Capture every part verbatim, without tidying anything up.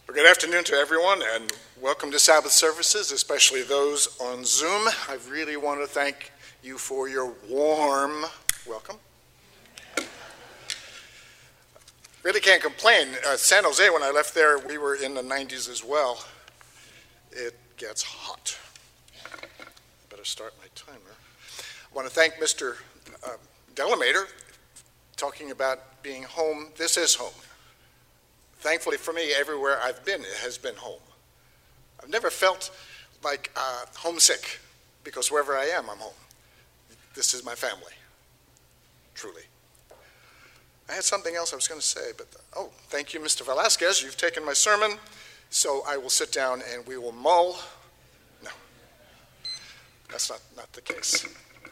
Well, good afternoon to everyone, and welcome to Sabbath services, especially those on Zoom. I really want to thank you for your warm welcome. Really can't complain. Uh, San Jose, when I left there, we were in the nineties as well. It gets hot. Better start my timer. I want to thank Mister Uh, Delamater, talking about being home. This is home. Thankfully for me, everywhere I've been, it has been home. I've never felt like uh, homesick, because wherever I am, I'm home. This is my family, truly. I had something else I was going to say, but, oh, thank you, Mister Velasquez. You've taken my sermon, so I will sit down and we will mull. No, that's not, not the case.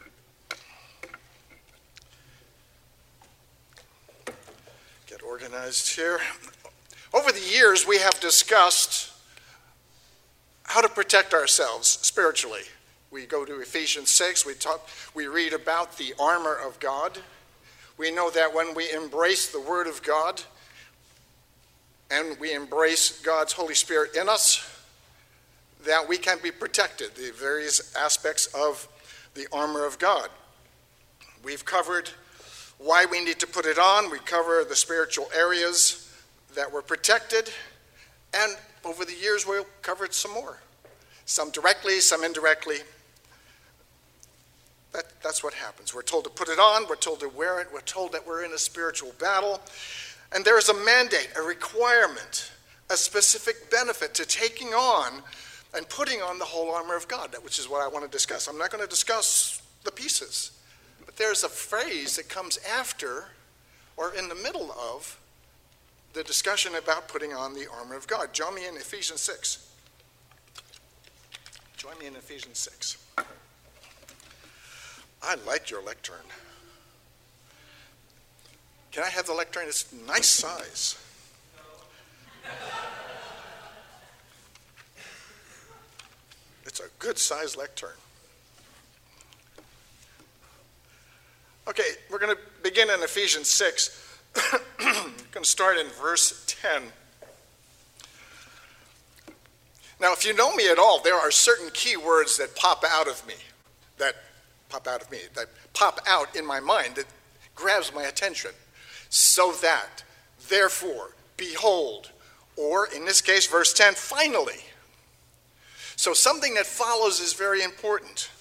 Get organized here. Over the years, we have discussed how to protect ourselves spiritually. We go to Ephesians six, we talk, we read about the armor of God. We know that when we embrace the Word of God and we embrace God's Holy Spirit in us, that we can be protected, the various aspects of the armor of God. We've covered why we need to put it on. We cover the spiritual areas that were protected, and over the years we'll cover it some more. Some directly, some indirectly. That, that's what happens. We're told to put it on, we're told to wear it, we're told that we're in a spiritual battle, and there is a mandate, a requirement, a specific benefit to taking on and putting on the whole armor of God, which is what I want to discuss. I'm not going to discuss the pieces, but there's a phrase that comes after or in the middle of the discussion about putting on the armor of God. Join me in Ephesians six. Join me in Ephesians six. I like your lectern. Can I have the lectern? It's a nice size. It's a good size lectern. Okay, we're going to begin in Ephesians six. I'm going to start in verse ten. Now, if you know me at all, there are certain key words that pop out of me, that pop out of me, that pop out in my mind, that grabs my attention. So that, therefore, behold, or in this case, verse ten, finally. So something that follows is very important.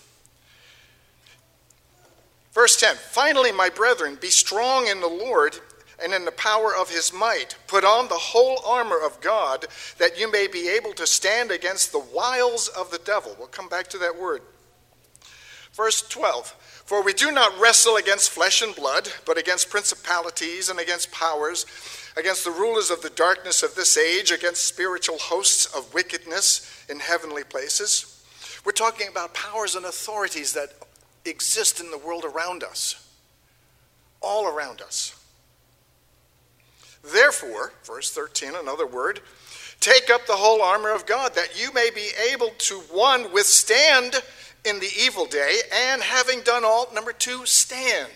Verse ten, finally, my brethren, be strong in the Lord and in the power of his might. Put on the whole armor of God, that you may be able to stand against the wiles of the devil. We'll come back to that word. Verse twelve, for we do not wrestle against flesh and blood, but against principalities and against powers, against the rulers of the darkness of this age, against spiritual hosts of wickedness in heavenly places. We're talking about powers and authorities that exist in the world around us, all around us. Therefore, verse thirteen, another word, take up the whole armor of God, that you may be able to, one, withstand in the evil day, and having done all, number two, stand.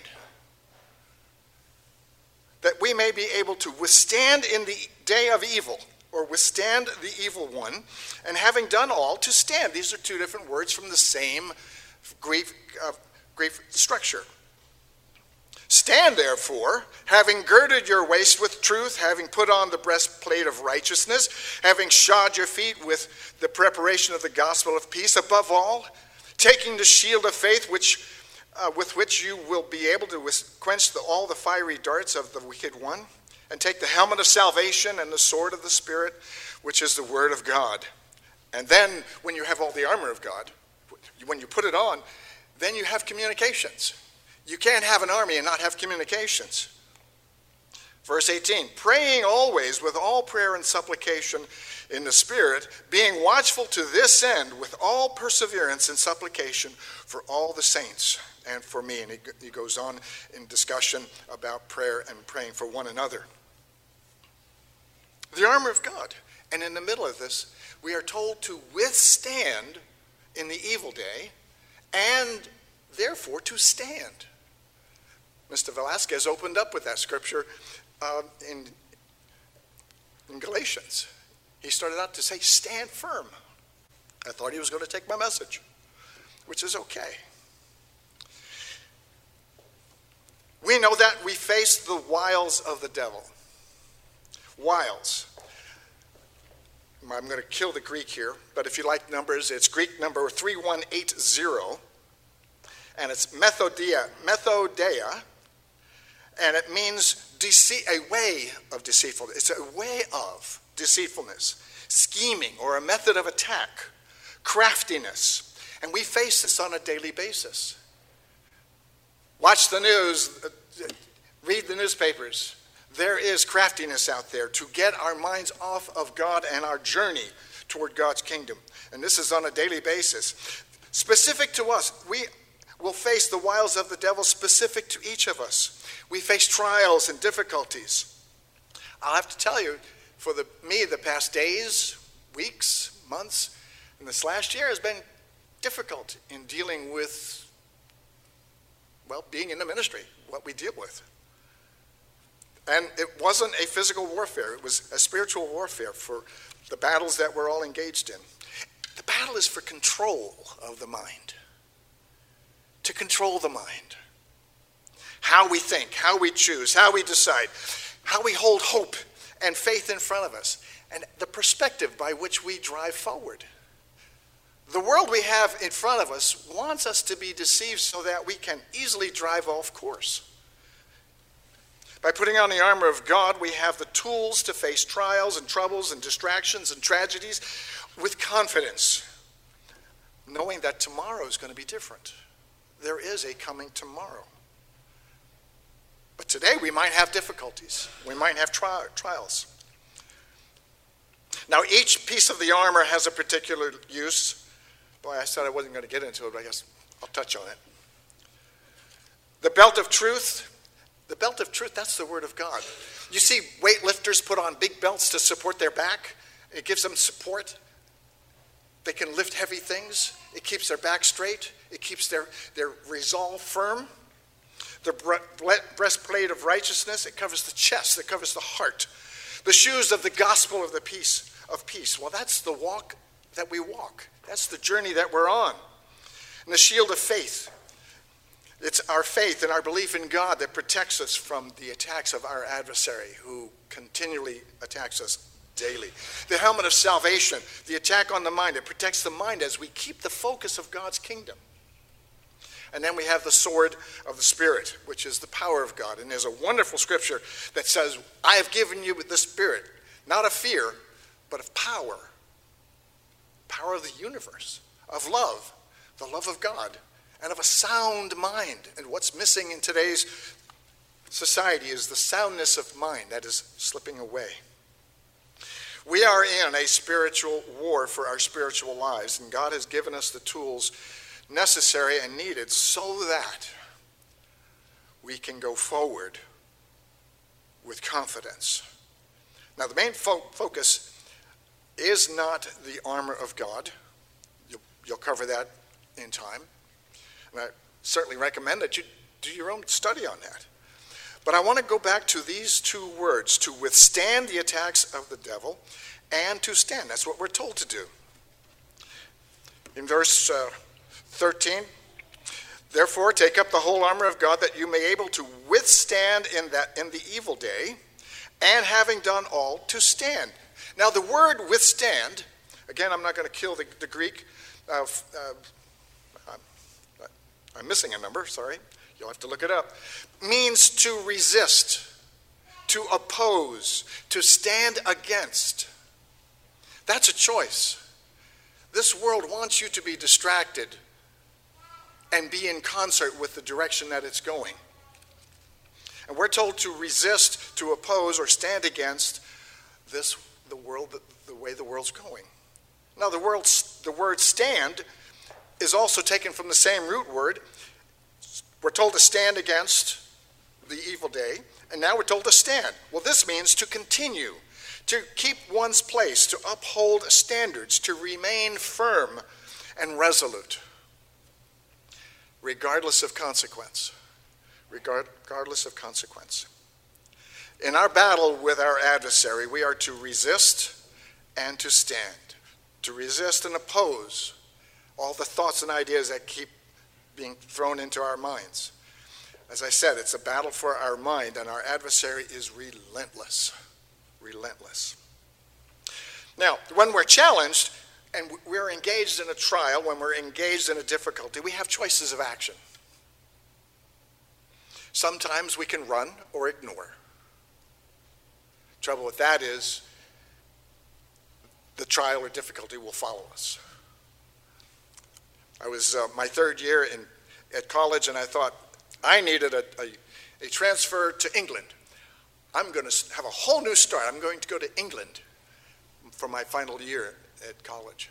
That we may be able to withstand in the day of evil, or withstand the evil one, and having done all, to stand. These are two different words from the same Greek, uh, Greek structure. Stand, therefore, having girded your waist with truth, having put on the breastplate of righteousness, having shod your feet with the preparation of the gospel of peace, above all, taking the shield of faith, which, uh, with which you will be able to quench the, all the fiery darts of the wicked one, and take the helmet of salvation and the sword of the Spirit, which is the word of God. And then, when you have all the armor of God, when you put it on, then you have communications. You can't have an army and not have communications. Verse eighteen, praying always with all prayer and supplication in the Spirit, being watchful to this end with all perseverance and supplication for all the saints and for me. And he goes on in discussion about prayer and praying for one another. The armor of God. And in the middle of this, we are told to withstand in the evil day and therefore to stand. Mister Velasquez opened up with that scripture uh, in, in Galatians. He started out to say, stand firm. I thought he was going to take my message, which is okay. We know that we face the wiles of the devil. Wiles. I'm going to kill the Greek here, but if you like numbers, it's Greek number three one eight zero, and it's methodia, methodeia, and it means dece- a way of deceitfulness. It's a way of deceitfulness, scheming, or a method of attack, craftiness, and we face this on a daily basis. Watch the news, read the newspapers. There is craftiness out there to get our minds off of God and our journey toward God's kingdom. And this is on a daily basis. Specific to us, we will face the wiles of the devil specific to each of us. We face trials and difficulties. I'll have to tell you, for the, me, the past days, weeks, months, and this last year has been difficult in dealing with, well, being in the ministry, what we deal with. And it wasn't a physical warfare. It was a spiritual warfare for the battles that we're all engaged in. The battle is for control of the mind. To control the mind. How we think, how we choose, how we decide, how we hold hope and faith in front of us, and the perspective by which we drive forward. The world we have in front of us wants us to be deceived so that we can easily drive off course. By putting on the armor of God, we have the tools to face trials and troubles and distractions and tragedies with confidence, knowing that tomorrow is going to be different. There is a coming tomorrow. But today we might have difficulties. We might have tri- trials. Now, each piece of the armor has a particular use. Boy, I said I wasn't going to get into it, but I guess I'll touch on it. The belt of truth. The belt of truth, that's the word of God. You see weightlifters put on big belts to support their back. It gives them support. They can lift heavy things. It keeps their back straight. It keeps their, their resolve firm. The breastplate of righteousness, it covers the chest, it covers the heart. The shoes of the gospel of the peace of peace. Well, that's the walk that we walk. That's the journey that we're on. And the shield of faith. It's our faith and our belief in God that protects us from the attacks of our adversary who continually attacks us daily. The helmet of salvation, the attack on the mind, it protects the mind as we keep the focus of God's kingdom. And then we have the sword of the Spirit, which is the power of God. And there's a wonderful scripture that says, I have given you the Spirit, not of fear, but of power. Power of the universe, of love, the love of God, and of a sound mind. And what's missing in today's society is the soundness of mind that is slipping away. We are in a spiritual war for our spiritual lives, and God has given us the tools necessary and needed so that we can go forward with confidence. Now, the main fo- focus is not the armor of God. You'll, you'll cover that in time. And I certainly recommend that you do your own study on that. But I want to go back to these two words, to withstand the attacks of the devil and to stand. That's what we're told to do. In verse uh, thirteen, therefore take up the whole armor of God that you may be able to withstand in that in the evil day, and having done all, to stand. Now the word withstand, again, I'm not going to kill the, the Greek. Uh, uh, I'm, I'm missing a number, sorry. You'll have to look it up. Means to resist, to oppose, to stand against. That's a choice. This world wants you to be distracted and be in concert with the direction that it's going. And we're told to resist, to oppose, or stand against this, the world, the, the way the world's going. Now, the, world, the word stand is also taken from the same root word. We're told to stand against the evil day, and now we're told to stand. Well, this means to continue, to keep one's place, to uphold standards, to remain firm and resolute, regardless of consequence. Regard, regardless of consequence. In our battle with our adversary, we are to resist and to stand, to resist and oppose all the thoughts and ideas that keep being thrown into our minds. As I said, it's a battle for our mind, and our adversary is relentless. Relentless. Now, when we're challenged and we're engaged in a trial, when we're engaged in a difficulty, we have choices of action. Sometimes we can run or ignore. Trouble with that is the trial or difficulty will follow us. I was uh, my third year in at college, and I thought I needed a, a, a transfer to England. I'm going to have a whole new start. I'm going to go to England for my final year at college.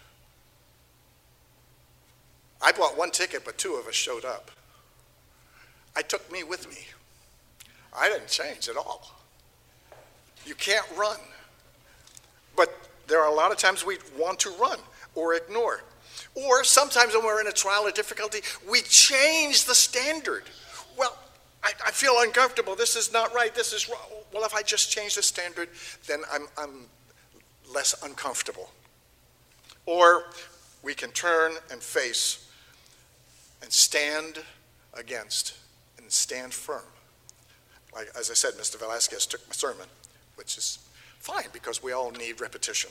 I bought one ticket, but two of us showed up. I took me with me. I didn't change at all. You can't run. But there are a lot of times we want to run or ignore. Or sometimes when we're in a trial or difficulty, we change the standard. Well, I, I feel uncomfortable. This is not right. This is wrong. Well, if I just change the standard, then I'm, I'm less uncomfortable. Or we can turn and face and stand against and stand firm. Like, as I said, Mister Velasquez took my sermon, which is fine because we all need repetition.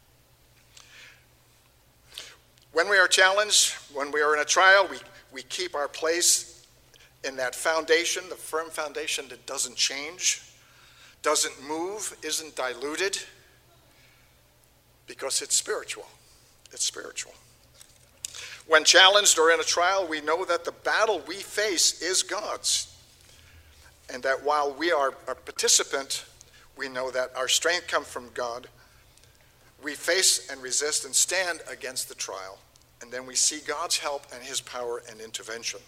When we are challenged, when we are in a trial, we, we keep our place in that foundation, the firm foundation that doesn't change, doesn't move, isn't diluted, because it's spiritual. It's spiritual. When challenged or in a trial, we know that the battle we face is God's, and that while we are a participant, we know that our strength comes from God. We face and resist and stand against the trial, and then we see God's help and his power and intervention.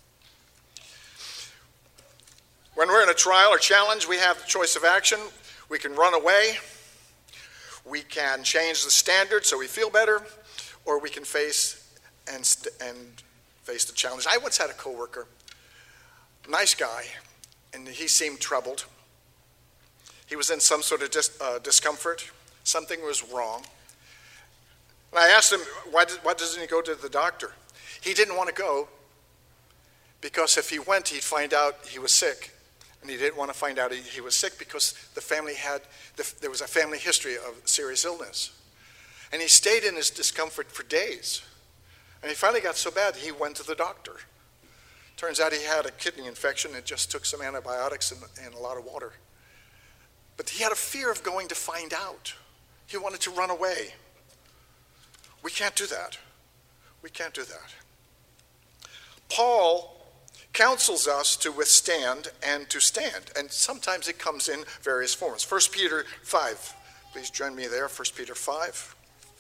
When we're in a trial or challenge, we have the choice of action. We can run away. We can change the standard so we feel better, or we can face and, st- and face the challenge. I once had a coworker, nice guy, and he seemed troubled. He was in some sort of dis- uh, discomfort. Something was wrong. And I asked him, why, did, why doesn't he go to the doctor? He didn't want to go because if he went, he'd find out he was sick. And he didn't want to find out he, he was sick because the family had, the, there was a family history of serious illness. And he stayed in his discomfort for days. And he finally got so bad, he went to the doctor. Turns out he had a kidney infection. It just took some antibiotics and, and a lot of water. But he had a fear of going to find out. He wanted to run away. We can't do that. We can't do that. Paul counsels us to withstand and to stand. And sometimes it comes in various forms. First Peter five. Please join me there, First Peter five.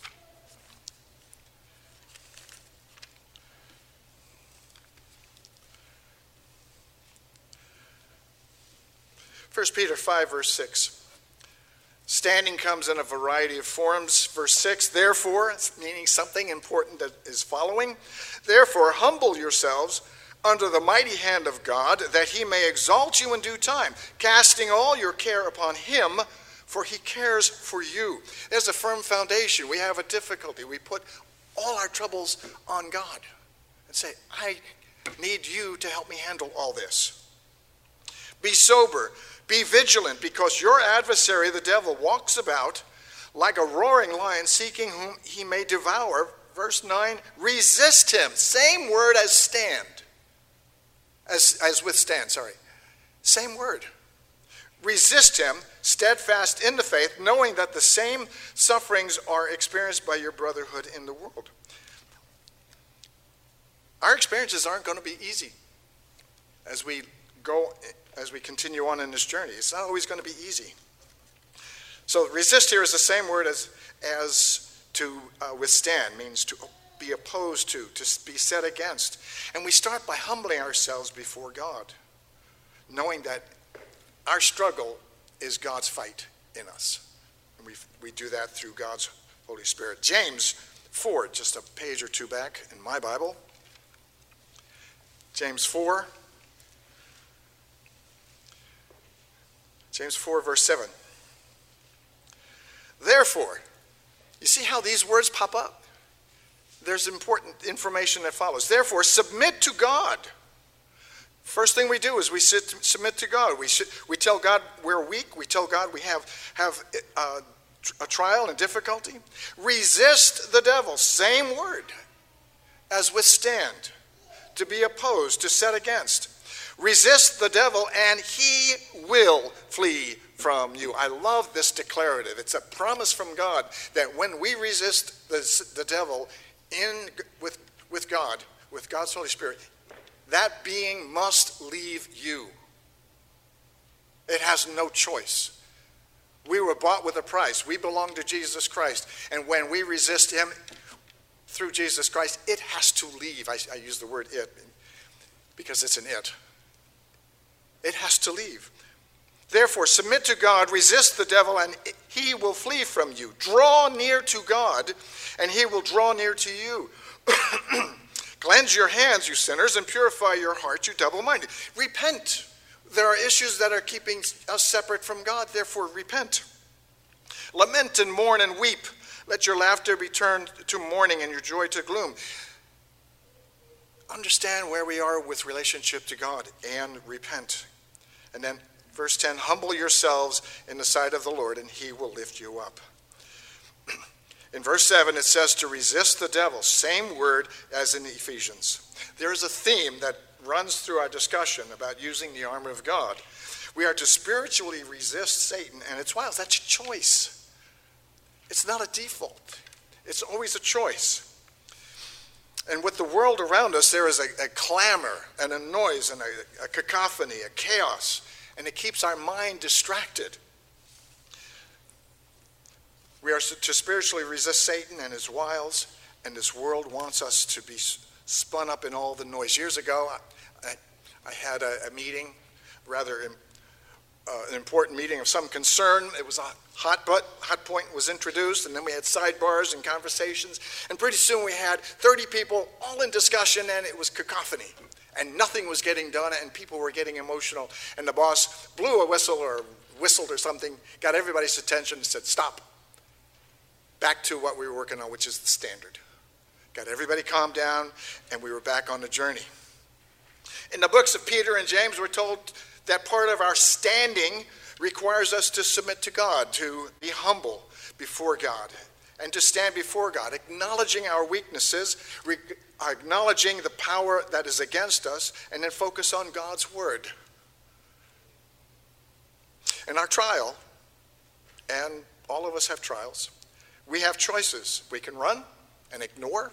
First Peter five, verse six. Standing comes in a variety of forms. Verse six, therefore, meaning something important that is following. Therefore, humble yourselves under the mighty hand of God, that he may exalt you in due time, casting all your care upon him, for he cares for you. There's a firm foundation. We have a difficulty. We put all our troubles on God and say, I need you to help me handle all this. Be sober. Be vigilant, because your adversary, the devil, walks about like a roaring lion, seeking whom he may devour. Verse nine, resist him. Same word as stand. As, as withstand, sorry. Same word. Resist him, steadfast in the faith, knowing that the same sufferings are experienced by your brotherhood in the world. Our experiences aren't going to be easy as we go as we continue on in this journey. It's not always going to be easy. So resist here is the same word as, as to uh, withstand, means to be opposed to, to be set against. And we start by humbling ourselves before God, knowing that our struggle is God's fight in us. And we we do that through God's Holy Spirit. James four, just a page or two back in my Bible. James four. James four, verse seven. Therefore, You see how these words pop up? There's important information that follows. Therefore, submit to God. First thing we do is we sit, submit to God. We, should, we tell God we're weak. We tell God we have, have uh, a trial and difficulty. Resist the devil. Same word as withstand. To be opposed, to set against. Resist the devil and he will flee from you. I love this declarative. It's a promise from God that when we resist the, the devil in with, with God, with God's Holy Spirit, that being must leave you. It has no choice. We were bought with a price. We belong to Jesus Christ. And when we resist him through Jesus Christ, it has to leave. I, I use the word it because it's an it. It has to leave. Therefore, submit to God, resist the devil, and he will flee from you. Draw near to God, and he will draw near to you. Cleanse your hands, you sinners, and purify your hearts, you double-minded. Repent. There are issues that are keeping us separate from God, therefore repent. Lament and mourn and weep. Let your laughter be turned to mourning and your joy to gloom. Understand where we are with relationship to God and repent. And then verse ten, humble yourselves in the sight of the Lord, and he will lift you up. In verse seven, it says to resist the devil, same word as in Ephesians. There is a theme that runs through our discussion about using the armor of God. We are to spiritually resist Satan and its wiles. That's a choice. It's not a default. It's always a choice. And with the world around us, there is a, a clamor and a noise and a, a cacophony, a chaos, and it keeps our mind distracted. We are to spiritually resist Satan and his wiles, and this world wants us to be spun up in all the noise. Years ago, I, I had a, a meeting, rather uh, an important meeting of some concern. It was a hot butt, hot point was introduced, and then we had sidebars and conversations, and pretty soon we had thirty people all in discussion, and it was cacophony, and nothing was getting done, and people were getting emotional, and the boss blew a whistle or whistled or something, got everybody's attention, and said, stop. Back to what we were working on, which is the standard. Got everybody calmed down, and we were back on the journey. In the books of Peter and James, we're told that part of our standing requires us to submit to God, to be humble before God, and to stand before God, acknowledging our weaknesses, re- acknowledging the power that is against us, and then focus on God's word. In our trial, and all of us have trials, we have choices. We can run and ignore.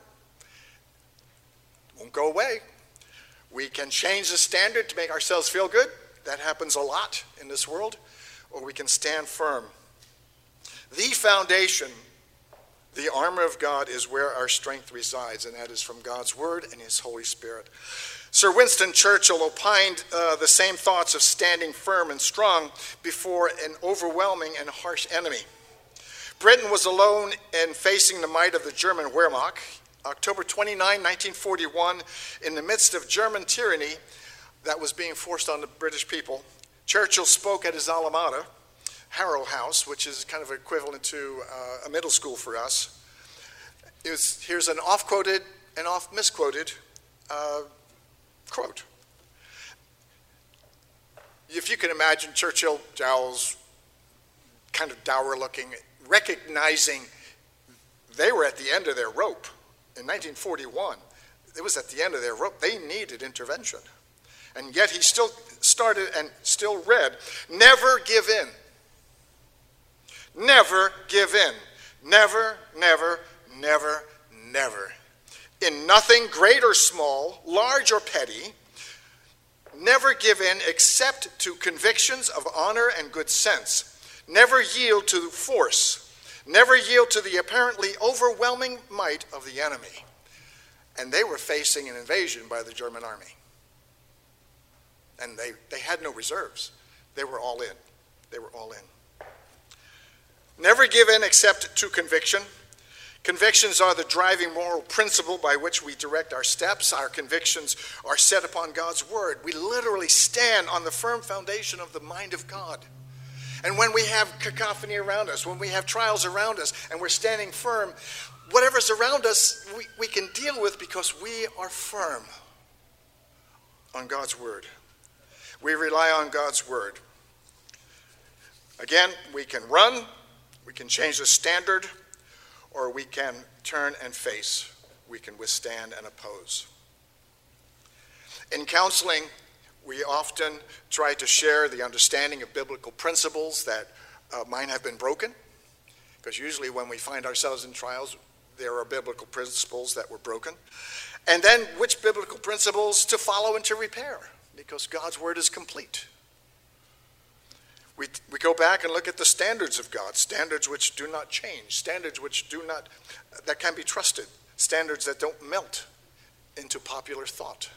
It won't go away. We can change the standard to make ourselves feel good. That happens a lot in this world. Or we can stand firm. The foundation, the armor of God, is where our strength resides, and that is from God's word and his Holy Spirit. Sir Winston Churchill opined uh, the same thoughts of standing firm and strong before an overwhelming and harsh enemy. Britain was alone in facing the might of the German Wehrmacht. October twenty-ninth, nineteen forty-one, in the midst of German tyranny that was being forced on the British people, Churchill spoke at his alma mater, Harrow House, which is kind of equivalent to uh, a middle school for us. It was, here's an off-quoted and off-misquoted uh, quote. If you can imagine Churchill, jowls, kind of dour-looking, recognizing they were at the end of their rope. In nineteen forty-one, it was at the end of their rope. They needed intervention. And yet he still started and still read, never give in. Never give in. Never, never, never, never. In nothing, great or small, large or petty, never give in except to convictions of honor and good sense. Never yield to force. Never yield to the apparently overwhelming might of the enemy. And they were facing an invasion by the German army. And they, they had no reserves. They were all in. They were all in. Never give in except to conviction. Convictions are the driving moral principle by which we direct our steps. Our convictions are set upon God's word. We literally stand on the firm foundation of the mind of God. And when we have cacophony around us, when we have trials around us, and we're standing firm, whatever's around us, we, we can deal with because we are firm on God's word. We rely on God's word. Again, we can run, we can change the standard, or we can turn and face. We can withstand and oppose. In counseling, we often try to share the understanding of biblical principles that uh, might have been broken, because usually when we find ourselves in trials, there are biblical principles that were broken. And then which biblical principles to follow and to repair, because God's word is complete. We, we go back and look at the standards of God, standards which do not change, standards which do not, that can be trusted, standards that don't melt into popular thought.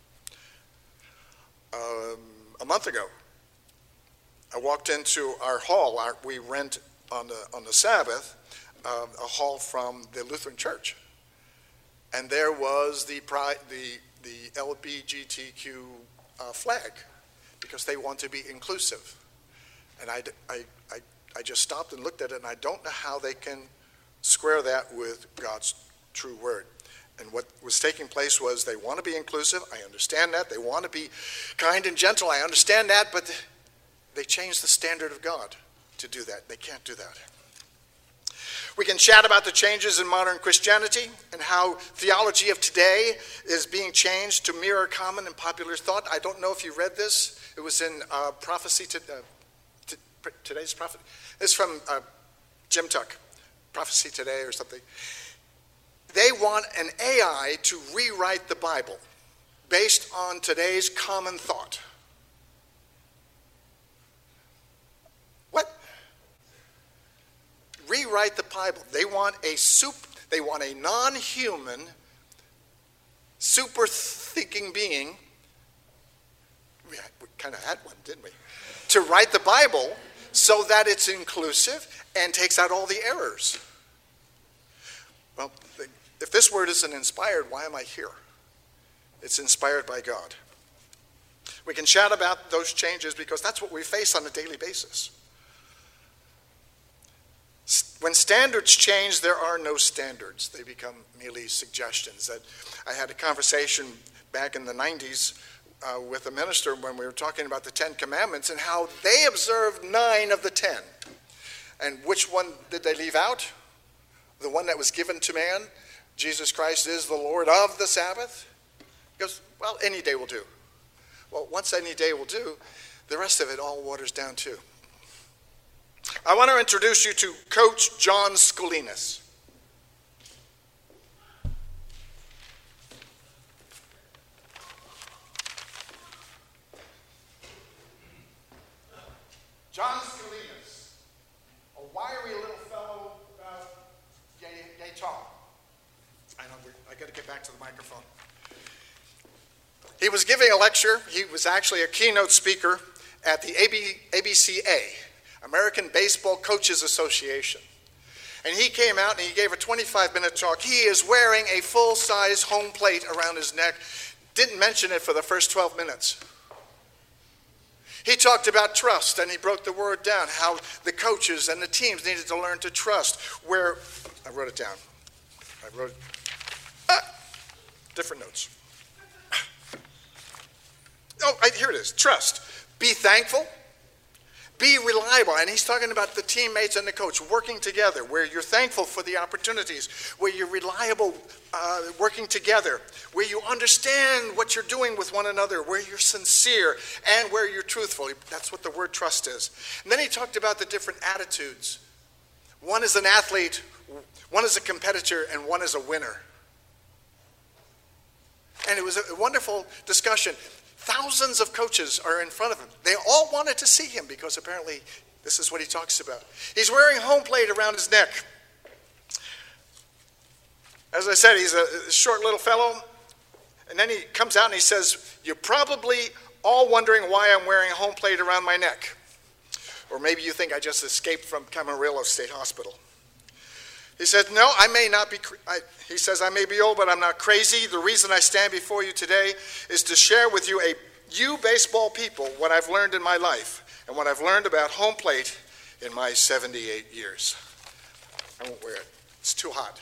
Um, a month ago, I walked into our hall. Our, we rent on the on the Sabbath uh, a hall from the Lutheran Church, and there was the the the L G B T Q uh, flag, because they want to be inclusive. And I, I, I, I just stopped and looked at it, and I don't know how they can square that with God's true word. And what was taking place was they want to be inclusive. I understand that. They want to be kind and gentle. I understand that. But they changed the standard of God to do that. They can't do that. We can chat about the changes in modern Christianity and how theology of today is being changed to mirror common and popular thought. I don't know if you read this. It was in uh, Prophecy to, uh, to Today's Prophet. It's from uh, Jim Tuck, Prophecy Today or something. They want an A I to rewrite the Bible based on today's common thought. What? Rewrite the Bible. They want a soup. They want a non-human, super thinking being. We, we kind of had one, didn't we? To write the Bible so that it's inclusive and takes out all the errors. Well, if this word isn't inspired, why am I here? It's inspired by God. We can chat about those changes because that's what we face on a daily basis. When standards change, there are no standards. They become merely suggestions. That I had a conversation back in the nineties uh, with a minister when we were talking about the Ten Commandments and how they observed nine of the ten. And which one did they leave out? The one that was given to man. Jesus Christ is the Lord of the Sabbath. He goes, well, any day will do. Well, once any day will do, the rest of it all waters down too. I want to introduce you to Coach John Scolinas. John Scolinas, a wiry little fellow, uh, yay, yay tall. I know, I got to get back to the microphone. He was giving a lecture. He was actually a keynote speaker at the A B C A, American Baseball Coaches Association. And he came out and he gave a twenty-five minute talk. He is wearing a full-size home plate around his neck. Didn't mention it for the first twelve minutes. He talked about trust, and he broke the word down, how the coaches and the teams needed to learn to trust. Where, I wrote it down. I wrote, ah, different notes. Oh, I, here it is, trust. Be thankful, be reliable. And he's talking about the teammates and the coach working together, where you're thankful for the opportunities, where you're reliable, uh, working together, where you understand what you're doing with one another, where you're sincere, and where you're truthful. That's what the word trust is. And then he talked about the different attitudes. One is an athlete, one is a competitor, and one is a winner. And it was a wonderful discussion. Thousands of coaches are in front of him. They all wanted to see him because apparently this is what he talks about. He's wearing home plate around his neck. As I said, he's a short little fellow. And then he comes out and he says, you're probably all wondering why I'm wearing home plate around my neck. Or maybe you think I just escaped from Camarillo State Hospital. He said, no, I may not be, I, he says, I may be old, but I'm not crazy. The reason I stand before you today is to share with you, a, you baseball people, what I've learned in my life. and what I've learned about home plate in my seventy-eight years. I won't wear it. It's too hot.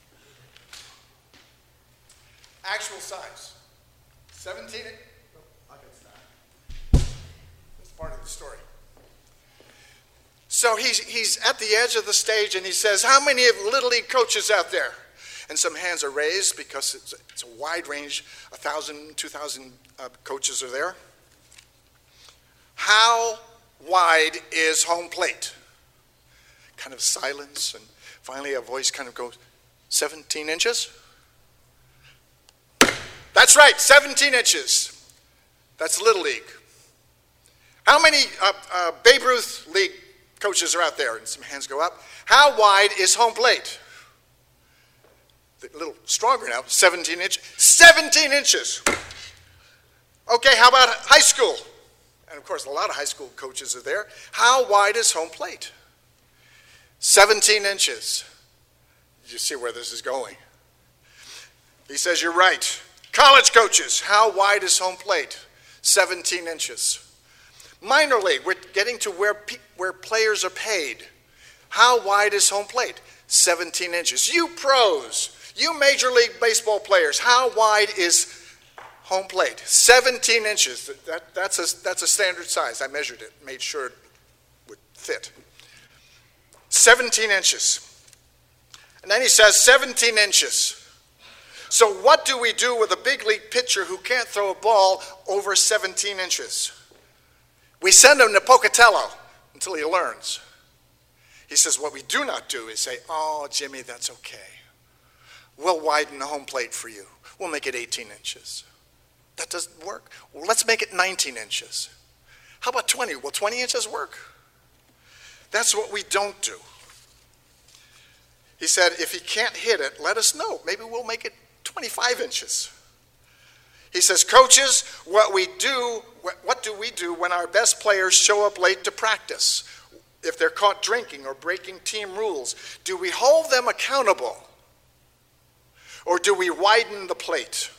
Actual size. seventeen. Oh, I'll get to that. That's part of the story. So he's, he's at the edge of the stage and he says, how many of Little League coaches out there? And some hands are raised because it's a, it's a wide range, one thousand, two thousand uh, coaches are there. How wide is home plate? Kind of silence, and finally a voice kind of goes, seventeen inches? That's right, seventeen inches. That's Little League. How many uh, uh, Babe Ruth League coaches are out there? And some hands go up. How wide is home plate? A little stronger now, seventeen inches. seventeen inches. Okay, how about high school? And of course, a lot of high school coaches are there. How wide is home plate? seventeen inches. You see where this is going. He says, you're right. College coaches, how wide is home plate? seventeen inches. Minor league, we're getting to where, pe- where players are paid. How wide is home plate? seventeen inches. You pros, you Major League Baseball players, how wide is home plate? seventeen inches. That, that's, a, that's a standard size. I measured it, made sure it would fit. seventeen inches. And then he says seventeen inches. So what do we do with a big league pitcher who can't throw a ball over seventeen inches? We send him to Pocatello until he learns. He says what we do not do is say, oh, Jimmy, that's okay. We'll widen the home plate for you. We'll make it eighteen inches. That doesn't work. Well, let's make it nineteen inches. How about twenty? Will twenty inches work? That's what we don't do. He said, if he can't hit it, let us know. Maybe we'll make it twenty-five inches. He says, coaches, what we do, what do we do when our best players show up late to practice? If they're caught drinking or breaking team rules, do we hold them accountable? Or do we widen the plate?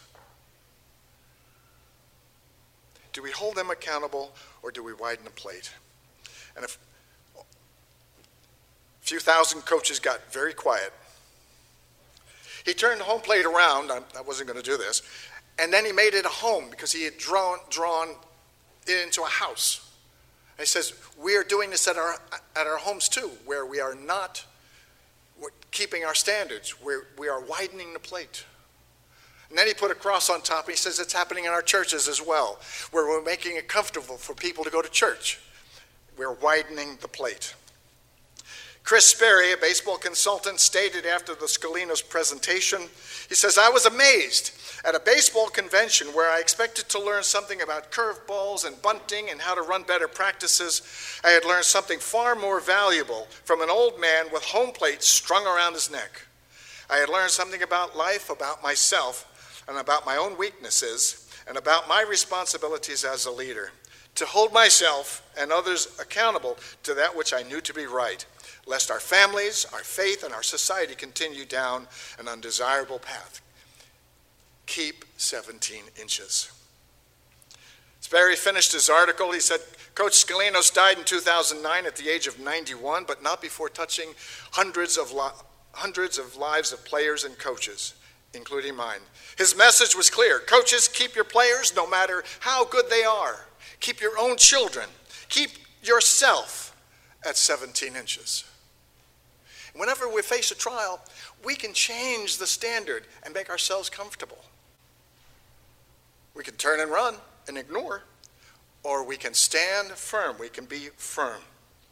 Do we hold them accountable or do we widen the plate? And if a few thousand coaches got very quiet, he turned the home plate around. I, I wasn't going to do this. And then he made it a home because he had drawn, drawn it into a house. And he says, we are doing this at our, at our homes too, where we are not keeping our standards, where we are widening the plate. And then he put a cross on top, and he says it's happening in our churches as well, where we're making it comfortable for people to go to church. We're widening the plate. Chris Sperry, a baseball consultant, stated after the Scalinos presentation, he says, I was amazed at a baseball convention where I expected to learn something about curveballs and bunting and how to run better practices. I had learned something far more valuable from an old man with home plates strung around his neck. I had learned something about life, about myself, and about my own weaknesses, and about my responsibilities as a leader, to hold myself and others accountable to that which I knew to be right, lest our families, our faith, and our society continue down an undesirable path. Keep seventeen inches. Sperry finished his article. He said, Coach Scalinos died in two thousand nine at the age of ninety-one, but not before touching hundreds of, li- hundreds of lives of players and coaches, including mine. His message was clear. Coaches, keep your players no matter how good they are. Keep your own children. Keep yourself at seventeen inches. Whenever we face a trial, we can change the standard and make ourselves comfortable. We can turn and run and ignore, or we can stand firm. We can be firm.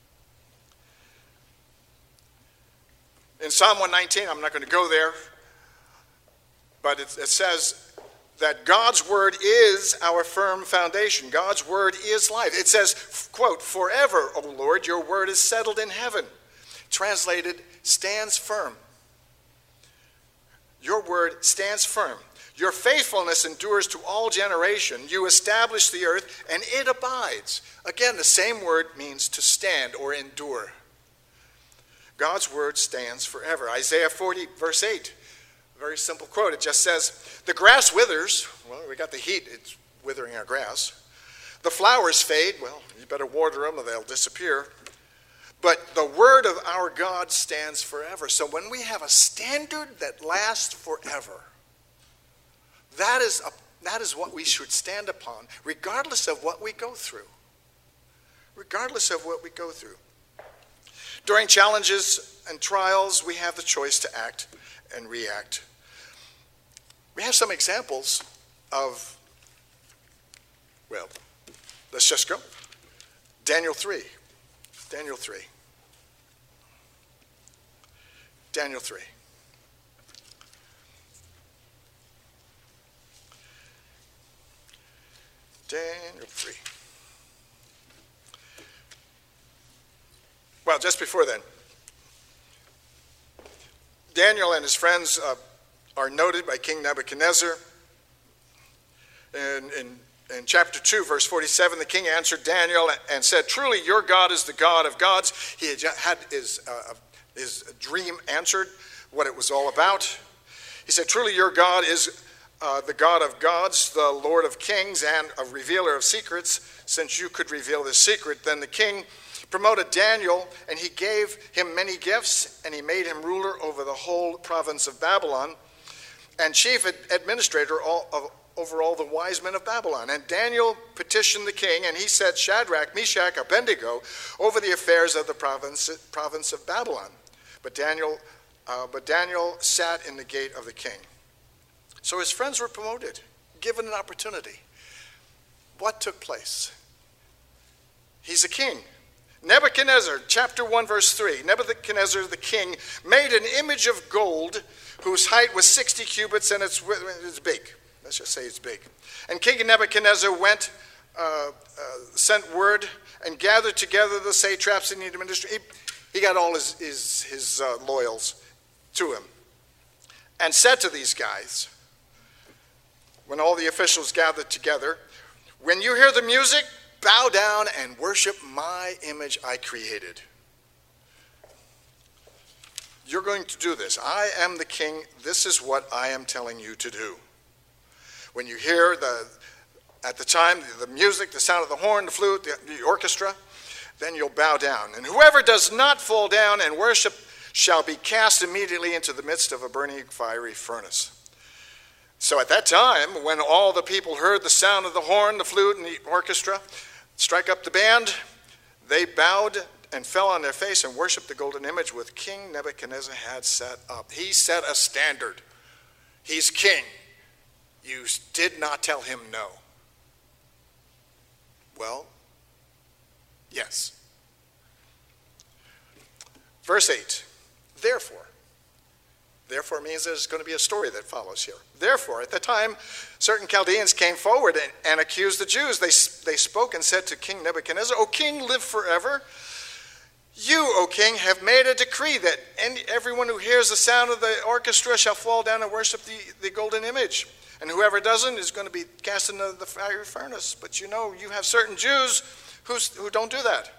In Psalm one nineteen, I'm not going to go there, but it, it says that God's word is our firm foundation. God's word is life. It says, quote, forever, O Lord, your word is settled in heaven. Translated, stands firm. Your word stands firm. Your faithfulness endures to all generation. You establish the earth, and it abides. Again, the same word means to stand or endure. God's word stands forever. Isaiah forty, verse eight, a very simple quote. It just says, the grass withers. Well, we got the heat. It's withering our grass. The flowers fade. Well, you better water them or they'll disappear. But the word of our God stands forever. So when we have a standard that lasts forever, that is, a, that is what we should stand upon, regardless of what we go through. Regardless of what we go through. During challenges and trials, we have the choice to act and react. We have some examples of, well, let's just go. Daniel three. Daniel three. Daniel three. Daniel three. Well, just before then, Daniel and his friends uh, are noted by King Nebuchadnezzar. In, in, in chapter two, verse forty-seven, the king answered Daniel and said, "Truly your God is the God of gods." He had had his, uh, his dream answered, what it was all about. He said, "Truly your God is uh, the God of gods, the Lord of kings, and a revealer of secrets. Since you could reveal this secret." Then the king promoted Daniel, and he gave him many gifts, and he made him ruler over the whole province of Babylon, and chief administrator all of, over all the wise men of Babylon. And Daniel petitioned the king, and he set Shadrach, Meshach, Abednego over the affairs of the province, province of Babylon. But Daniel, uh, but Daniel sat in the gate of the king. So his friends were promoted, given an opportunity. What took place? He's a king. Nebuchadnezzar, chapter one, verse three. Nebuchadnezzar the king made an image of gold whose height was sixty cubits, and it's, it's big. Let's just say it's big. And King Nebuchadnezzar went, uh, uh, sent word and gathered together the satraps and the administrators. He, he got all his, his, his uh, loyals to him and said to these guys, when all the officials gathered together, "When you hear the music, bow down and worship my image I created." You're going to do this. I am the king. This is what I am telling you to do. When you hear the, at the time, the music, the sound of the horn, the flute, the, the orchestra, then you'll bow down. And whoever does not fall down and worship shall be cast immediately into the midst of a burning fiery furnace. So at that time, when all the people heard the sound of the horn, the flute, and the orchestra strike up the band, they bowed and fell on their face and worshiped the golden image which King Nebuchadnezzar had set up. He set a standard. He's king. You did not tell him no. Well, yes. Verse eight, therefore. Therefore means there's going to be a story that follows here. Therefore, at the time, certain Chaldeans came forward and, and accused the Jews. They, they spoke and said to King Nebuchadnezzar, "O king, live forever. You, O king, have made a decree that any, everyone who hears the sound of the orchestra shall fall down and worship the, the golden image. And whoever doesn't is going to be cast into the fiery furnace. But you know, you have certain Jews who's, who don't do that."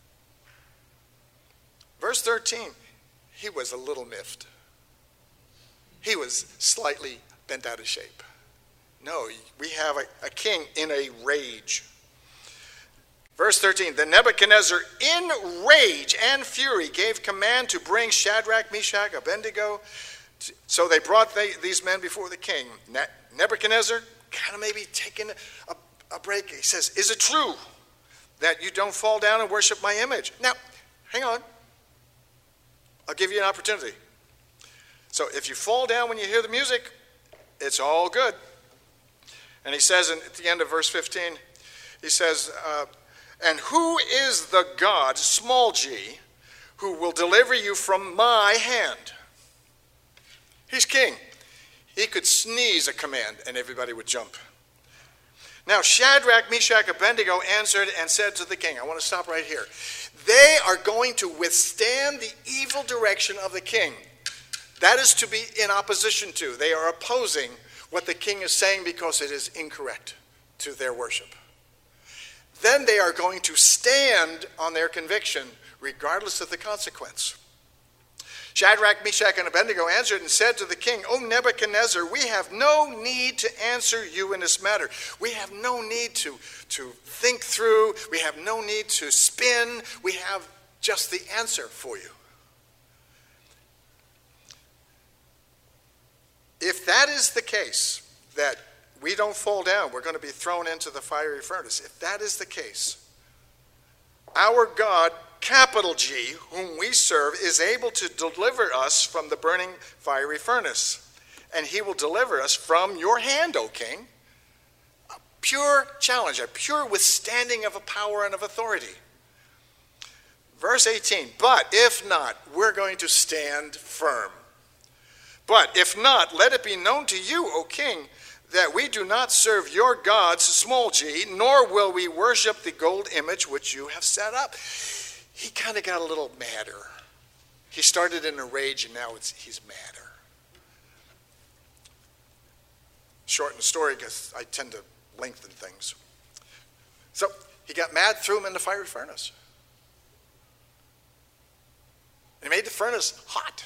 Verse thirteen, he was a little miffed. He was slightly bent out of shape. No, we have a, a king in a rage. Verse thirteen, then Nebuchadnezzar, in rage and fury, gave command to bring Shadrach, Meshach, Abednego. So they brought they, these men before the king. Ne- Nebuchadnezzar, kind of maybe taking a, a break. He says, "Is it true that you don't fall down and worship my image?" Now, hang on. I'll give you an opportunity. So if you fall down when you hear the music, it's all good. And he says in, at the end of verse fifteen, he says, uh, "And who is the God, small g, who will deliver you from my hand?" He's king. He could sneeze a command and everybody would jump. Now Shadrach, Meshach, Abednego answered and said to the king, I want to stop right here. They are going to withstand the evil direction of the king. That is to be in opposition to. They are opposing what the king is saying because it is incorrect to their worship. Then they are going to stand on their conviction regardless of the consequence. Shadrach, Meshach, and Abednego answered and said to the king, O Nebuchadnezzar, we have no need to answer you in this matter. We have no need to, to think through. We have no need to spin. We have just the answer for you. If that is the case, that we don't fall down, we're going to be thrown into the fiery furnace. If that is the case, our God, capital G, whom we serve, is able to deliver us from the burning fiery furnace. And he will deliver us from your hand, O king. A pure challenge, a pure withstanding of a power and of authority. Verse eighteen, but if not, we're going to stand firm. But if not, let it be known to you, O king, that we do not serve your gods, small g, nor will we worship the gold image which you have set up. He kind of got a little madder. He started in a rage, and now it's, he's madder. Shorten the story because I tend to lengthen things. So he got mad, threw him in the fiery furnace. And he made the furnace hot.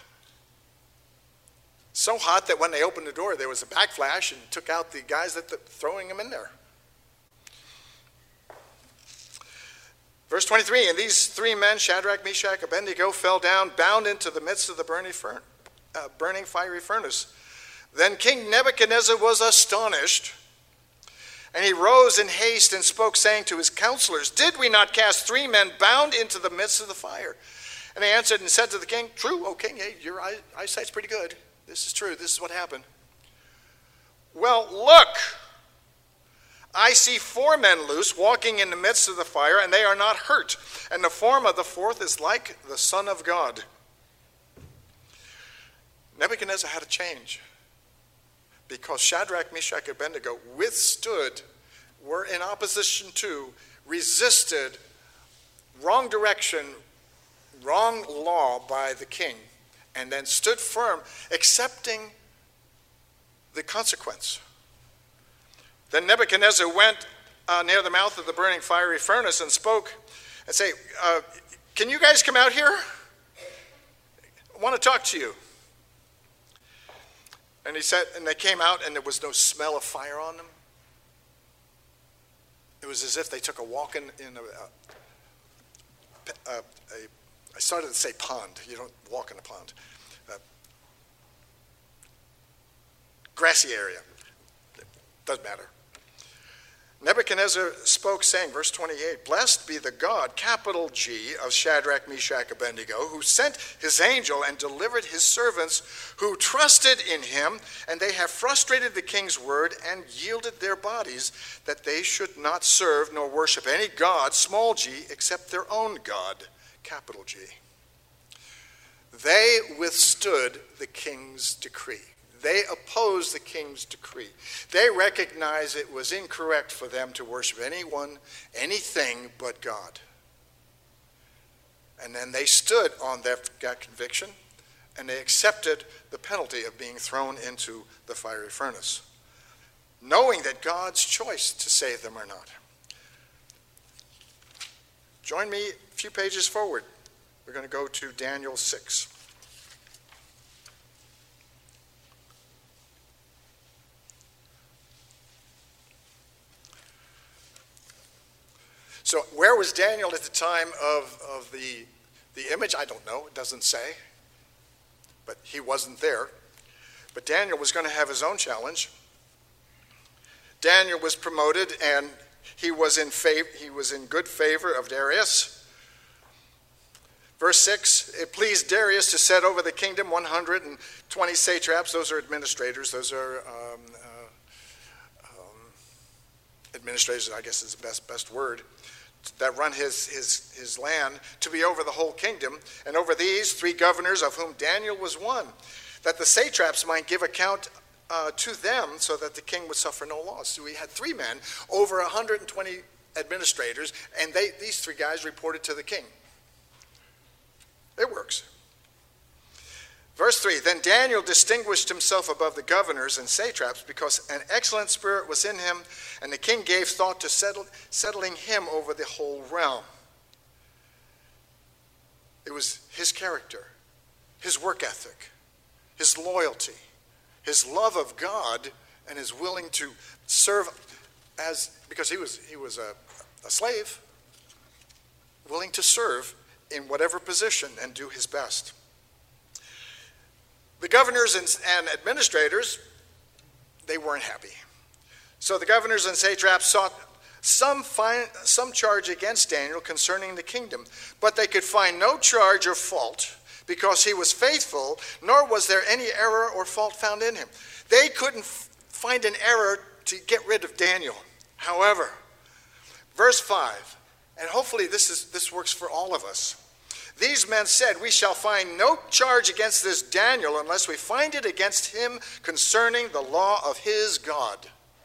So hot that when they opened the door, there was a backflash and took out the guys that were throwing him in there. Verse twenty-three, and these three men, Shadrach, Meshach, Abednego, fell down, bound into the midst of the burning, furn- uh, burning fiery furnace. Then King Nebuchadnezzar was astonished, and he rose in haste and spoke, saying to his counselors, did we not cast three men bound into the midst of the fire? And they answered and said to the king, true, O king, hey, your eye- eyesight's pretty good. This is true. This is what happened. Well, look, I see four men loose, walking in the midst of the fire, and they are not hurt. And the form of the fourth is like the Son of God. Nebuchadnezzar had a change because Shadrach, Meshach, and Abednego withstood, were in opposition to, resisted wrong direction, wrong law by the king, and then stood firm, accepting the consequence. Then Nebuchadnezzar went uh, near the mouth of the burning fiery furnace and spoke and say, uh, can you guys come out here? I want to talk to you. And he said, and they came out, and there was no smell of fire on them. It was as if they took a walk in, in a, a, a, a I started to say pond. You don't walk in a pond. Uh, grassy area. Doesn't matter. Nebuchadnezzar spoke, saying, verse twenty-eight, blessed be the God, capital G, of Shadrach, Meshach, Abednego, who sent his angel and delivered his servants who trusted in him, and they have frustrated the king's word and yielded their bodies, that they should not serve nor worship any god, small g, except their own God, capital G. They withstood the king's decree. They opposed the king's decree. They recognized it was incorrect for them to worship anyone, anything but God. And then they stood on that conviction, and they accepted the penalty of being thrown into the fiery furnace, knowing that God's choice to save them or not. Join me a few pages forward. We're going to go to Daniel six. So where was Daniel at the time of, of the, the image? I don't know. It doesn't say. But he wasn't there. But Daniel was going to have his own challenge. Daniel was promoted, and he was in favor, he was in good favor of Darius. Verse six, it pleased Darius to set over the kingdom one hundred twenty satraps. Those are administrators. Those are um, uh, um, administrators, I guess is the best, best word, that run his, his, his land, to be over the whole kingdom. And over these three governors, of whom Daniel was one, that the satraps might give account uh, to them, so that the king would suffer no loss. So we had three men, over one hundred twenty administrators, and they, these three guys reported to the king. It works. Verse three, then Daniel distinguished himself above the governors and satraps because an excellent spirit was in him, and the king gave thought to settle, settling him over the whole realm. It was his character, his work ethic, his loyalty, his love of God, and his willing to serve as, because he was, he was a, a slave, willing to serve in whatever position and do his best. The governors and, and administrators, they weren't happy. So the governors and satraps sought some, fine, some charge against Daniel concerning the kingdom, but they could find no charge or fault because he was faithful, nor was there any error or fault found in him. They couldn't f- find an error to get rid of Daniel. However, verse five, and hopefully this is this works for all of us. These men said, "We shall find no charge against this Daniel unless we find it against him concerning the law of his God."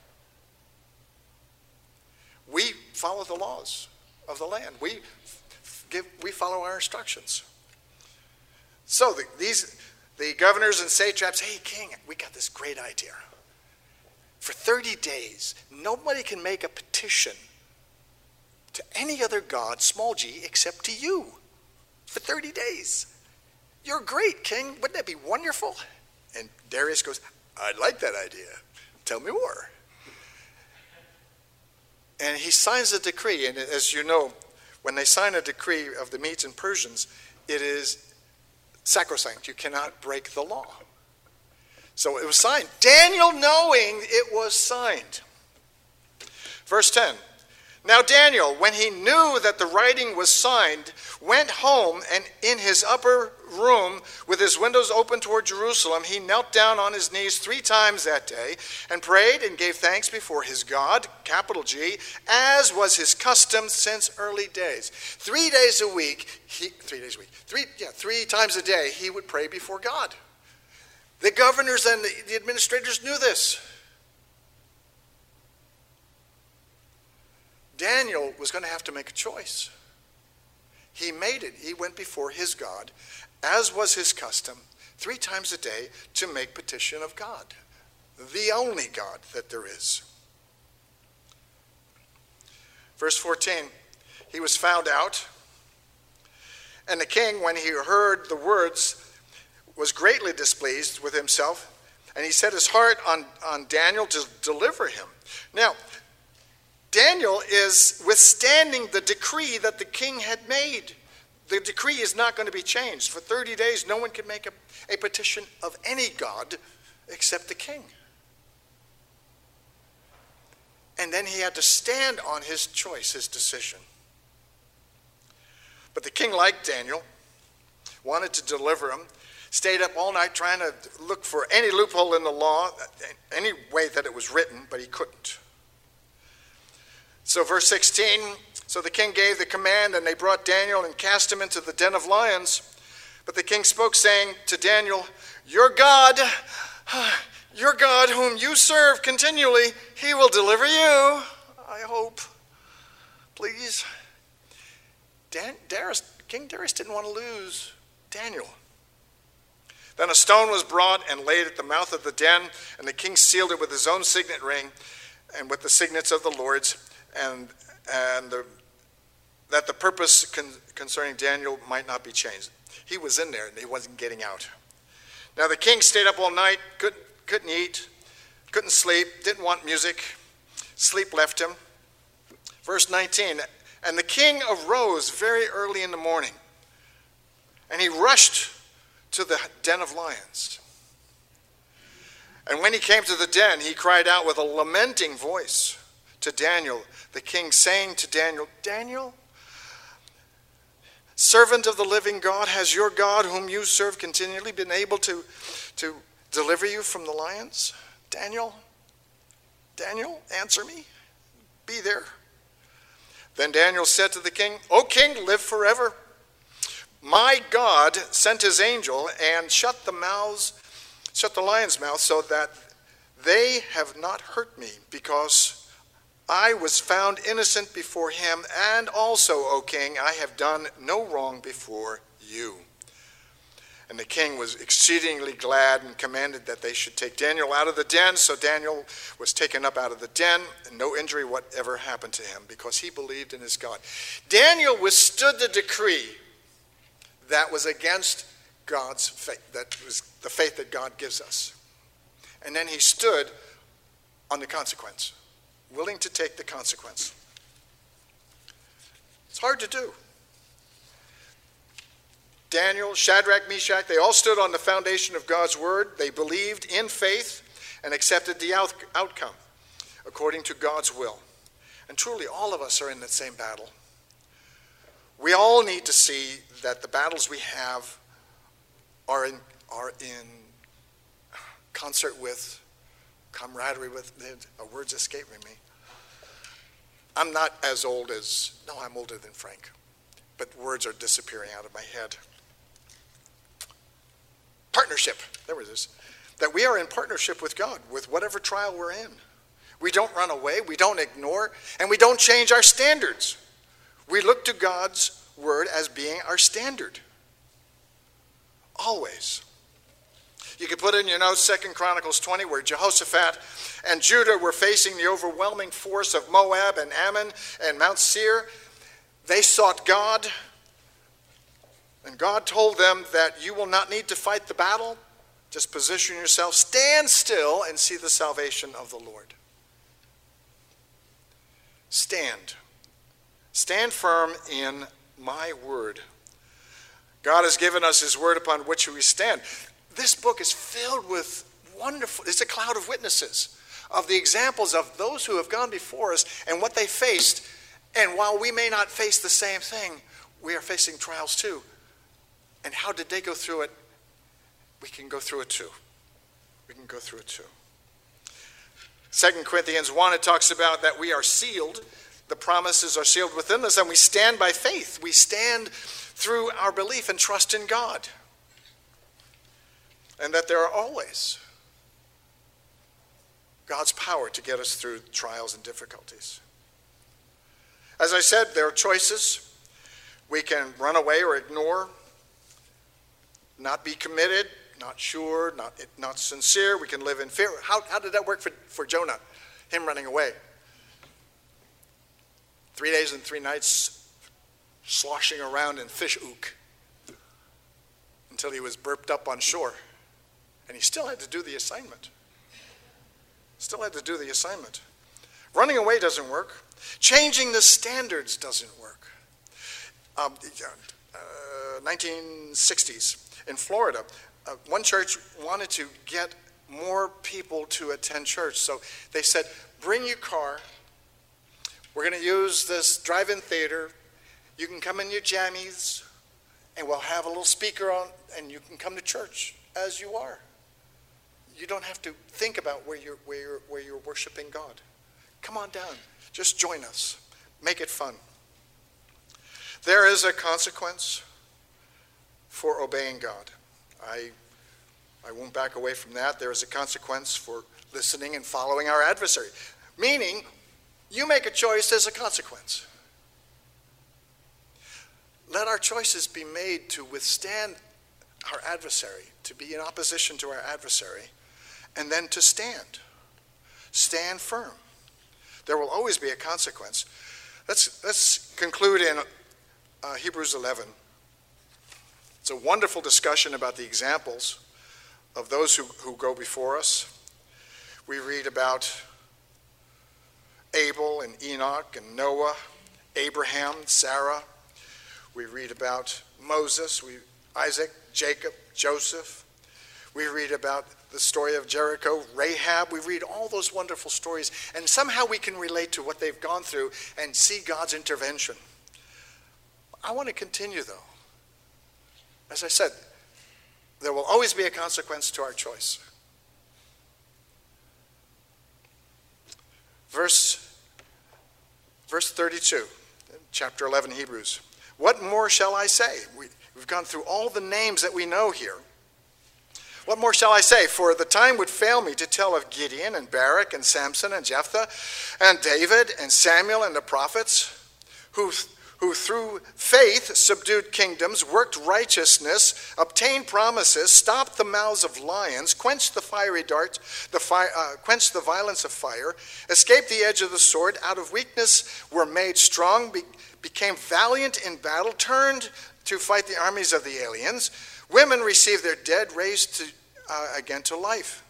We follow the laws of the land. We give, we follow our instructions. So the, these the governors and satraps, "Hey, king, we got this great idea. For thirty days, nobody can make a petition to any other god, small g, except to you. For thirty days. You're great, king. Wouldn't that be wonderful?" And Darius goes, "I'd like that idea. Tell me more." And he signs a decree. And as you know, when they sign a decree of the Medes and Persians, it is sacrosanct. You cannot break the law. So it was signed. Daniel knowing it was signed. Verse ten. Now Daniel, when he knew that the writing was signed, went home, and in his upper room, with his windows open toward Jerusalem, he knelt down on his knees three times that day and prayed and gave thanks before his God, capital G, as was his custom since early days. Three days a week, he, three days a week, three, yeah, three times a day, he would pray before God. The governors and the, the administrators knew this. Daniel was going to have to make a choice. He made it. He went before his God, as was his custom, three times a day to make petition of God, the only God that there is. Verse fourteen, he was found out, and the king, when he heard the words, was greatly displeased with himself, and he set his heart on, on Daniel to deliver him. Now, Daniel is withstanding the decree that the king had made. The decree is not going to be changed. For thirty days, no one can make a, a petition of any god except the king. And then he had to stand on his choice, his decision. But the king liked Daniel, wanted to deliver him, stayed up all night trying to look for any loophole in the law, any way that it was written, but he couldn't. So verse sixteen, so the king gave the command, and they brought Daniel and cast him into the den of lions. But the king spoke, saying to Daniel, "Your God, your God whom you serve continually, he will deliver you." I hope. Please. Dan, Darius, King Darius didn't want to lose Daniel. Then a stone was brought and laid at the mouth of the den, and the king sealed it with his own signet ring and with the signets of the Lord's, and and the, that the purpose con, concerning Daniel might not be changed. He was in there and he wasn't getting out. Now the king stayed up all night, couldn't, couldn't eat, couldn't sleep, didn't want music. Sleep left him. Verse nineteen, and the king arose very early in the morning, and he rushed to the den of lions. And when he came to the den, he cried out with a lamenting voice to Daniel, the king, saying to Daniel, "Daniel, servant of the living God, has your God, whom you serve continually, been able to, to deliver you from the lions? Daniel, Daniel, answer me. Be there." Then Daniel said to the king, "O king, live forever. My God sent his angel and shut the mouths, shut the lions' mouth, so that they have not hurt me, because I was found innocent before him, and also, O king, I have done no wrong before you." And the king was exceedingly glad and commanded that they should take Daniel out of the den. So Daniel was taken up out of the den, and no injury whatever happened to him, because he believed in his God. Daniel withstood the decree that was against God's faith. That was the faith that God gives us. And then he stood on the consequence, willing to take the consequence. It's hard to do. Daniel, Shadrach, Meshach, they all stood on the foundation of God's word. They believed in faith and accepted the out- outcome according to God's will. And truly, all of us are in that same battle. We all need to see that the battles we have are in, are in concert with, camaraderie with, a word's escaping me. I'm not as old as, no, I'm older than Frank, but words are disappearing out of my head. Partnership, there it is. That we are in partnership with God, with whatever trial we're in. We don't run away, we don't ignore, and we don't change our standards. We look to God's word as being our standard. Always. You can put in your notes Second Chronicles twenty, where Jehoshaphat and Judah were facing the overwhelming force of Moab and Ammon and Mount Seir. They sought God, and God told them that you will not need to fight the battle. Just position yourself, stand still, and see the salvation of the Lord. Stand. Stand firm in my word. God has given us his word upon which we stand. This book is filled with wonderful, it's a cloud of witnesses of the examples of those who have gone before us and what they faced. And while we may not face the same thing, we are facing trials too. And how did they go through it? We can go through it too. We can go through it too. Second Corinthians one, it talks about that we are sealed. The promises are sealed within us, and we stand by faith. We stand through our belief and trust in God. And that there are always God's power to get us through trials and difficulties. As I said, there are choices. We can run away or ignore, not be committed, not sure, not, not sincere. We can live in fear. How, how did that work for, for Jonah, him running away? Three days and three nights sloshing around in fish ook until he was burped up on shore. And he still had to do the assignment. Still had to do the assignment. Running away doesn't work. Changing the standards doesn't work. Um, uh, nineteen sixties in Florida, uh, one church wanted to get more people to attend church. So they said, bring your car. We're going to use this drive-in theater. You can come in your jammies, and we'll have a little speaker on, and you can come to church as you are. You don't have to think about where you're, where you're, where you're worshiping God. Come on down. Just join us. Make it fun. There is a consequence for obeying God. I, I won't back away from that. There is a consequence for listening and following our adversary. Meaning, you make a choice, there's a consequence. Let our choices be made to withstand our adversary, to be in opposition to our adversary, and then to stand. Stand firm. There will always be a consequence. Let's, let's conclude in uh, Hebrews eleven. It's a wonderful discussion about the examples of those who, who go before us. We read about Abel and Enoch and Noah, Abraham, Sarah. We read about Moses, we, Isaac, Jacob, Joseph. We read about the story of Jericho, Rahab. We read all those wonderful stories, and somehow we can relate to what they've gone through and see God's intervention. I want to continue, though. As I said, there will always be a consequence to our choice. Verse, verse thirty-two, chapter eleven, Hebrews. What more shall I say? We, we've gone through all the names that we know here. What more shall I say? For the time would fail me to tell of Gideon and Barak and Samson and Jephthah and David and Samuel and the prophets, who, who through faith subdued kingdoms, worked righteousness, obtained promises, stopped the mouths of lions, quenched the fiery darts, the fire, uh, quenched the violence of fire, escaped the edge of the sword, out of weakness were made strong, be, became valiant in battle, turned to fight the armies of the aliens, Women receive their dead raised to, uh, again to life.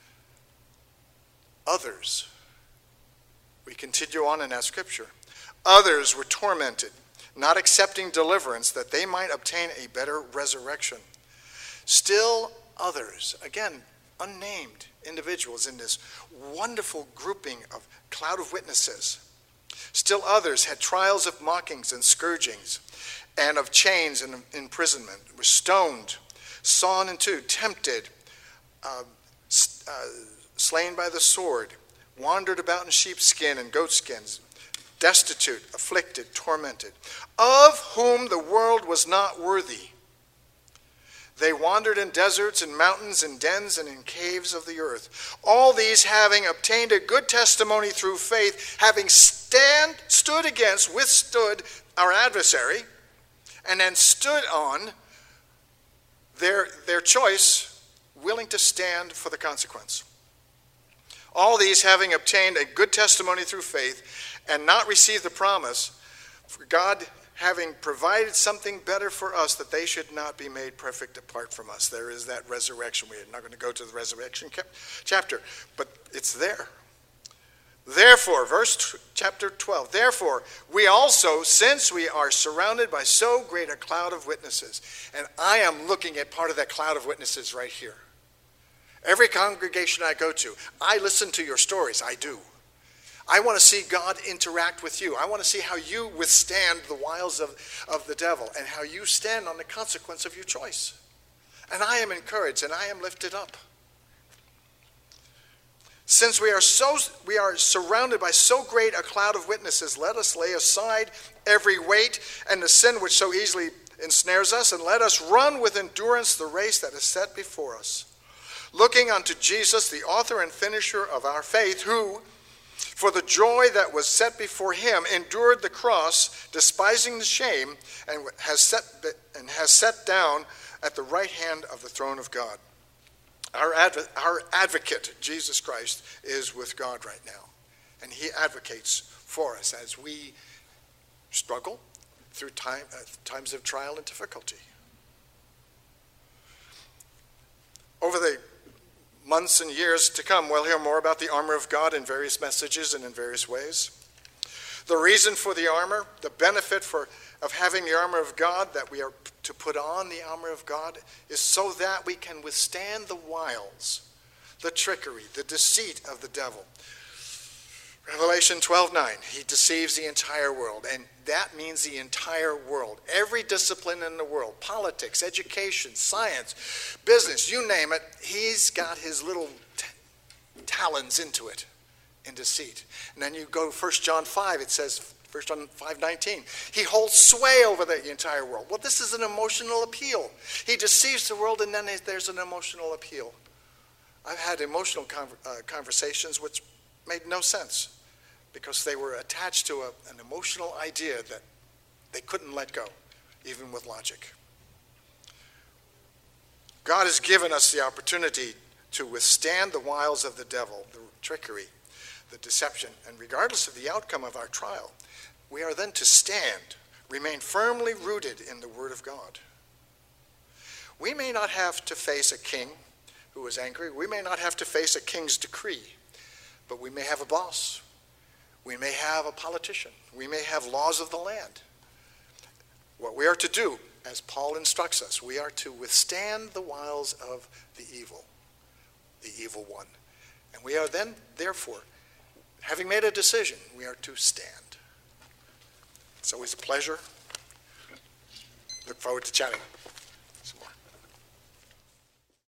Others, we continue on in that scripture. Others were tormented, not accepting deliverance that they might obtain a better resurrection. Still others, again, unnamed individuals in this wonderful grouping of cloud of witnesses. Still others had trials of mockings and scourgings and of chains and imprisonment, were stoned, sawn in two, tempted, uh, uh, slain by the sword, wandered about in sheepskin and goatskins, destitute, afflicted, tormented, of whom the world was not worthy. They wandered in deserts and mountains and dens and in caves of the earth. All these having obtained a good testimony through faith, having stand, stood against, withstood our adversary, and then stood on their, their choice, willing to stand for the consequence. All these having obtained a good testimony through faith, and not received the promise, for God having provided something better for us, that they should not be made perfect apart from us. There is that resurrection. We're not going to go to the resurrection chapter, but it's there. Therefore, verse chapter twelve, therefore, we also, since we are surrounded by so great a cloud of witnesses, and I am looking at part of that cloud of witnesses right here. Every congregation I go to, I listen to your stories. I do. I want to see God interact with you. I want to see how you withstand the wiles of, of the devil and how you stand on the consequence of your choice. And I am encouraged and I am lifted up. Since we are so we are surrounded by so great a cloud of witnesses, let us lay aside every weight and the sin which so easily ensnares us, and let us run with endurance the race that is set before us, looking unto Jesus, the author and finisher of our faith, who, for the joy that was set before him, endured the cross, despising the shame, and has set and has sat down at the right hand of the throne of God. Our, adv- our advocate, Jesus Christ, is with God right now. And he advocates for us as we struggle through time, uh, times of trial and difficulty. Over the months and years to come, we'll hear more about the armor of God in various messages and in various ways. The reason for the armor, the benefit for of having the armor of God, that we are to put on the armor of God, is so that we can withstand the wiles, the trickery, the deceit of the devil. Revelation twelve nine, he deceives the entire world, and that means the entire world. Every discipline in the world, politics, education, science, business, you name it, he's got his little t- talons into it in deceit. And then you go to First John five, it says, First John five nineteen, he holds sway over the entire world. Well, this is an emotional appeal. He deceives the world, and then there's an emotional appeal. I've had emotional con- uh, conversations which made no sense because they were attached to a, an emotional idea that they couldn't let go, even with logic. God has given us the opportunity to withstand the wiles of the devil, the trickery, the deception, and regardless of the outcome of our trial, we are then to stand, remain firmly rooted in the Word of God. We may not have to face a king who is angry. We may not have to face a king's decree, but we may have a boss. We may have a politician. We may have laws of the land. What we are to do, as Paul instructs us, we are to withstand the wiles of the evil, the evil one. And we are then, therefore, having made a decision, we are to stand. It's always a pleasure. Look forward to chatting.